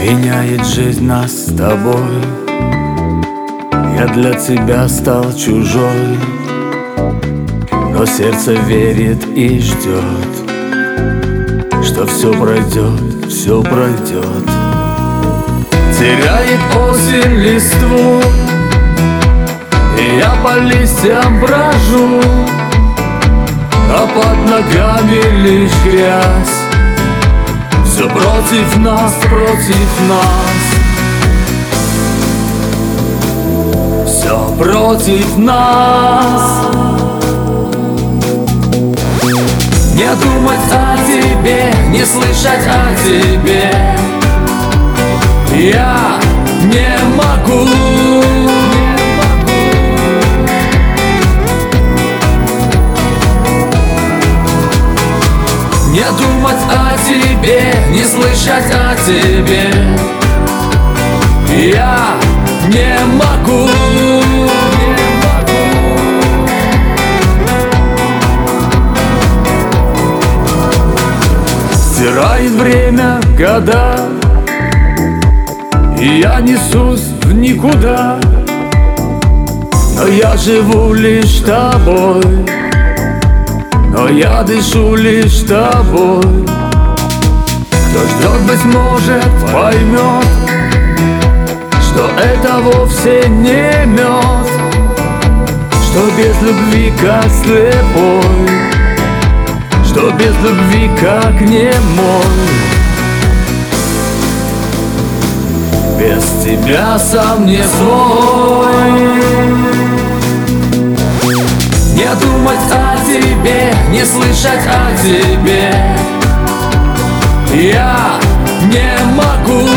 Меняет жизнь нас с тобой. Я для тебя стал чужой, но сердце верит и ждет, что все пройдет, все пройдет. Теряет осень листву, и я по листьям брожу, а под ногами лишь грязь. Все против нас, против нас. Все против нас. Не думать о тебе, не слышать о тебе я не могу. Не думать о тебе, не слышать о тебе я не могу. Стирает время года, и я несусь в никуда, но я живу лишь тобой, но я дышу лишь тобой. Кто ждет, быть может, поймет, что это вовсе не мед, что без любви как слепой, что без любви как немой. Без тебя сам не свой. Не думать о тебе, не слышать о тебе я не могу.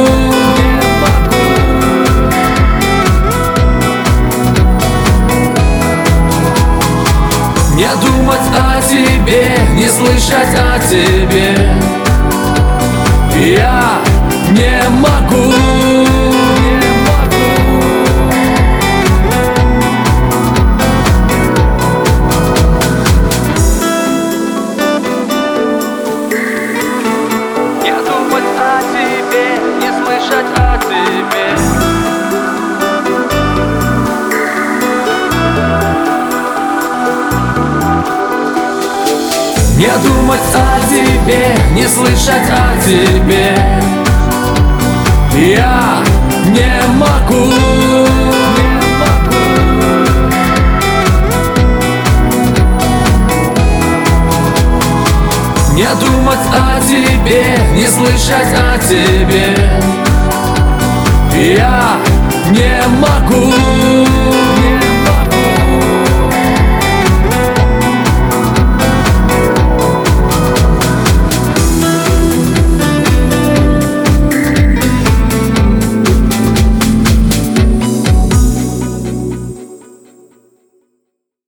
Не думать о тебе, не слышать о тебе я не могу. Не думать о тебе, не слышать о тебе я не могу. Не думать о тебе, не слышать о тебе я не могу.